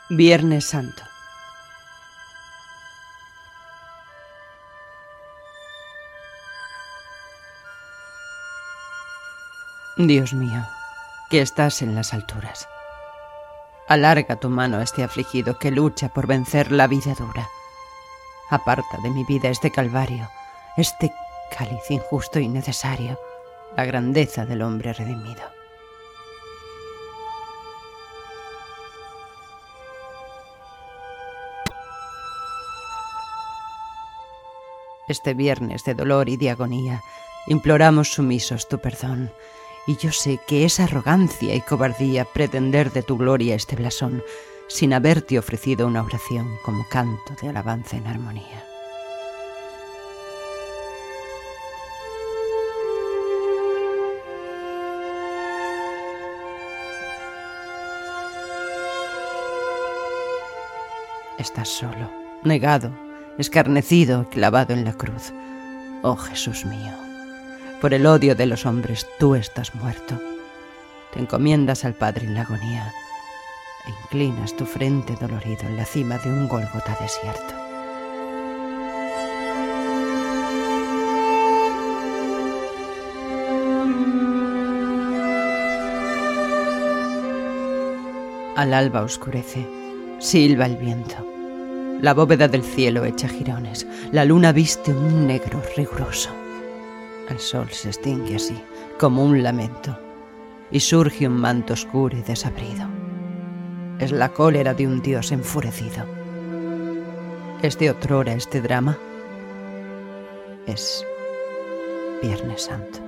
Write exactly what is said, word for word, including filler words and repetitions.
Viernes Santo. Dios mío, que estás en las alturas, alarga tu mano a este afligido que lucha por vencer la vida dura. Aparta de mi vida este calvario, este cáliz injusto y necesario, la grandeza del hombre redimido. Este viernes de dolor y de agonía imploramos sumisos tu perdón, y yo sé que es arrogancia y cobardía pretender de tu gloria este blasón, sin haberte ofrecido una oración como canto de alabanza en armonía. Estás solo, negado, escarnecido, clavado en la cruz. Oh Jesús mío, por el odio de los hombres tú estás muerto. Te encomiendas al Padre en la agonía e inclinas tu frente dolorido en la cima de un Gólgota desierto. Al alba oscurece, silba el viento. La bóveda del cielo echa jirones, la luna viste un negro riguroso. El sol se extingue así, como un lamento, y surge un manto oscuro y desabrido. Es la cólera de un Dios enfurecido. ¿Es de otrora este drama? Es Viernes Santo.